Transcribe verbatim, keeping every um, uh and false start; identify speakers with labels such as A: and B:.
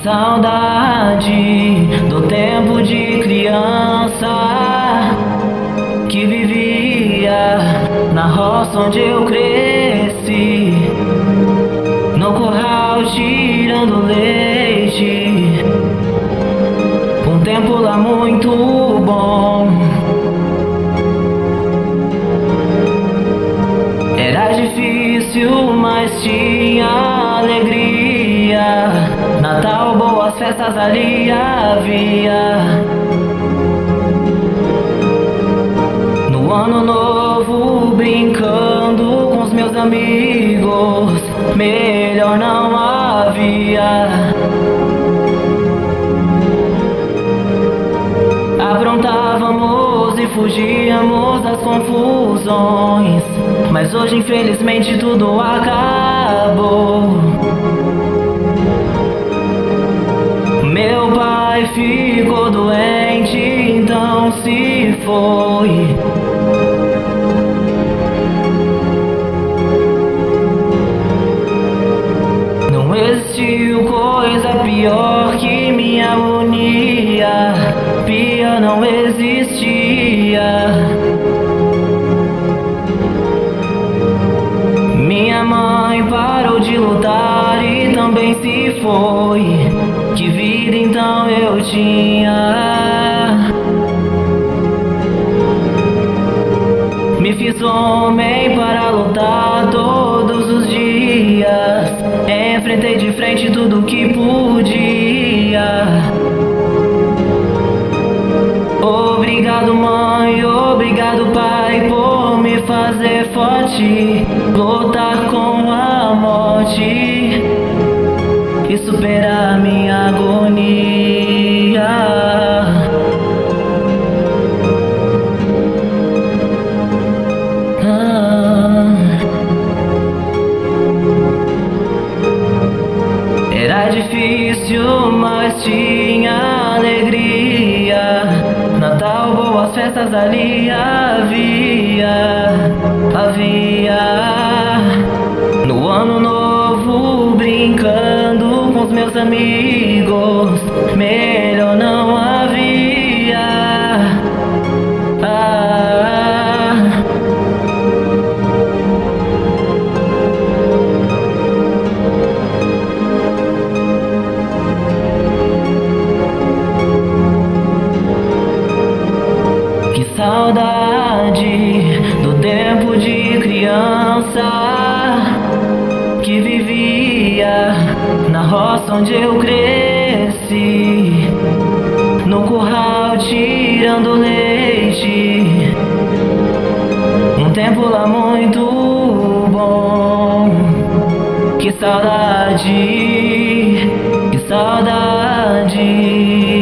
A: saudade do tempo de criança que vivia na roça onde eu cresci, no curral tirando leite. Um tempo lá muito bom. Era difícil, mas tinha alegria. Natal, boas festas ali havia. No ano novo, brincando com os meus amigos, melhor não havia. Aprontávamos e fugíamos das confusões, mas hoje infelizmente tudo acabou. Meu pai ficou doente, então se foi. Não existiu coisa pior que me agonia, pior não existia. Minha mãe parou de lutar e também se foi. Que vida então eu tinha? Me fiz homem para lutar todos os dias. Enfrentei de frente tudo que podia. Obrigado mãe, obrigado pai por me fazer forte, lutar com a morte e superar minha agonia. Ah. Era difícil, mas tinha alegria. Natal, boas festas ali havia, havia. No ano novo, brincando com os meus amigos, melhor não havia. Ah. Que saudade do tempo de criança que vivia na roça onde eu cresci, no curral tirando leite. Um tempo lá muito bom. Que saudade, que saudade.